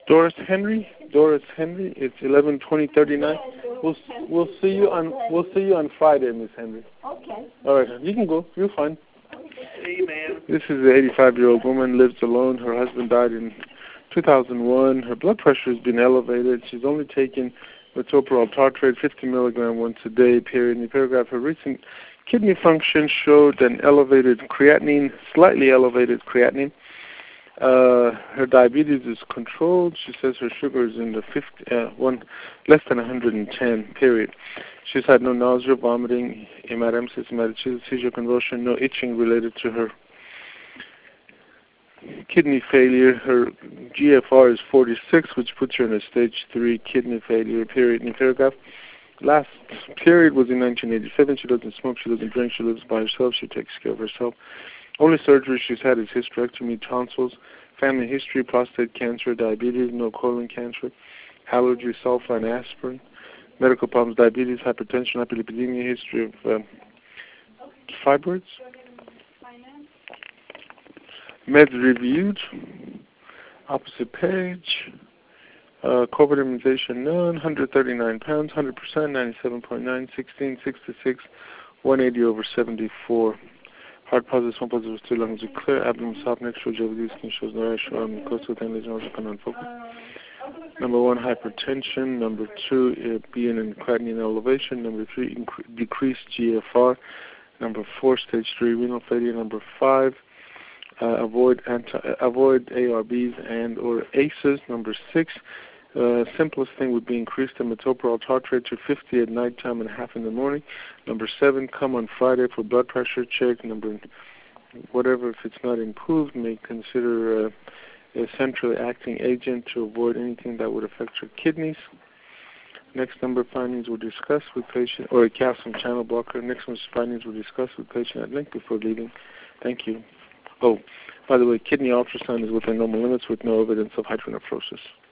Doris Henry. It's 11/20/39. We'll see you on Friday, Miss Henry. Okay. All right, you can go. You're fine. Amen. This is an 85-year-old woman, lives alone. Her husband died in 2001. Her blood pressure has been elevated. She's only taking metoprolol tartrate 50 milligram once a day. Period. In the paragraph, her recent kidney function showed an elevated creatinine, slightly elevated creatinine. Her diabetes is controlled. She says her sugar is in the less than 110. Period. She's had no nausea, vomiting, hematemesis, hematochezia, seizure, convulsion, no itching related to her kidney failure. Her GFR is 46, which puts her in a stage 3 kidney failure. Period. In the paragraph, last period was in 1987. She doesn't smoke. She doesn't drink. She lives by herself. She takes care of herself. Only surgery she's had is hysterectomy, tonsils, family history, prostate cancer, diabetes, no colon cancer, allergy, sulfa, and aspirin, medical problems, diabetes, hypertension, hyperlipidemia, history of fibroids. Meds reviewed. Opposite page. COVID immunization none. 139 pounds, 100%, 97.9, 16, 66, 180/74. Heart positive, small positive, 2 lungs are clear, abdomen soft, neck shows jelly, skin shows no rash, arm close to 10 lesions, also non-focal. Number 1, hypertension. Number 2, being in creatinine elevation. Number 3, decreased GFR. Number 4, stage 3 renal failure. Number 5, avoid ARBs and or ACEs. Number 6, simplest thing would be increase the metoprolol tartrate to 50 at nighttime and half in the morning. Number 7, come on Friday for blood pressure check. Number whatever, if it's not improved, may consider a centrally acting agent to avoid anything that would affect your kidneys. Next number findings were discussed with patient, or a calcium channel blocker. Next one's findings were discussed with patient at length before leaving. Thank you. Oh, by the way, kidney ultrasound is within normal limits with no evidence of hydronephrosis.